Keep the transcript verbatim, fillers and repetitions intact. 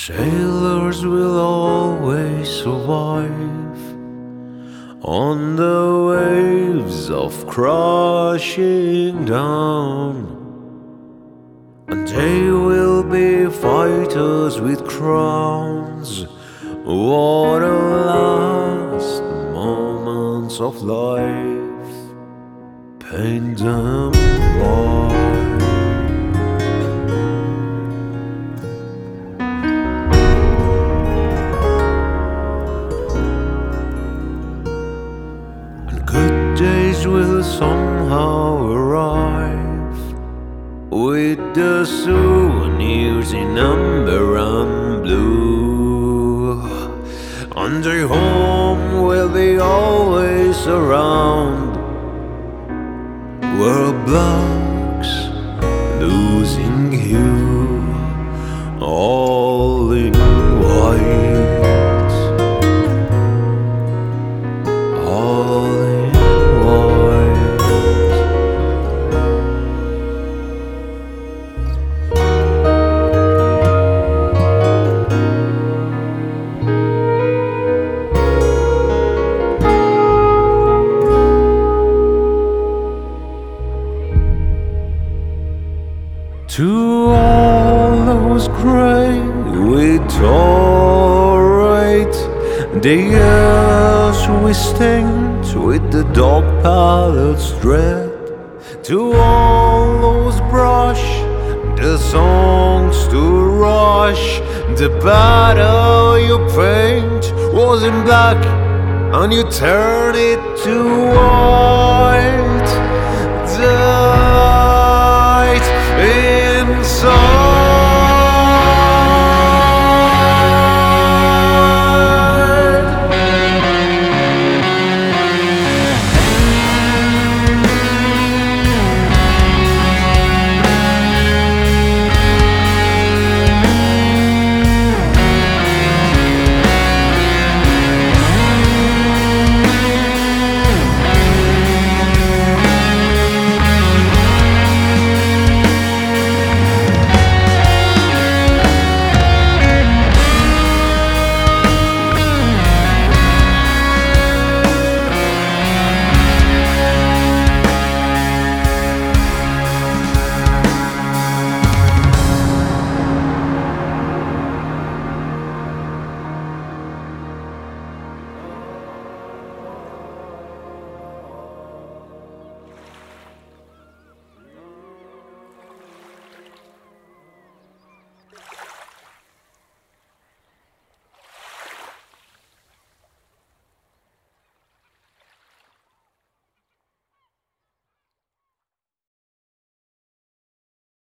Sailors will always survive on the waves of crashing down, and they will be fighters with crowns. What a last moments of life, paint them white. Good days will somehow arrive with the souvenirs in amber and blue, and their home will be always around, world blocks losing hue, all in white. All in to all those grey we tolerate, the years we stained with the dog palate's dread. To all those brush the songs to rush, the battle you paint was in black and you turned it to white. The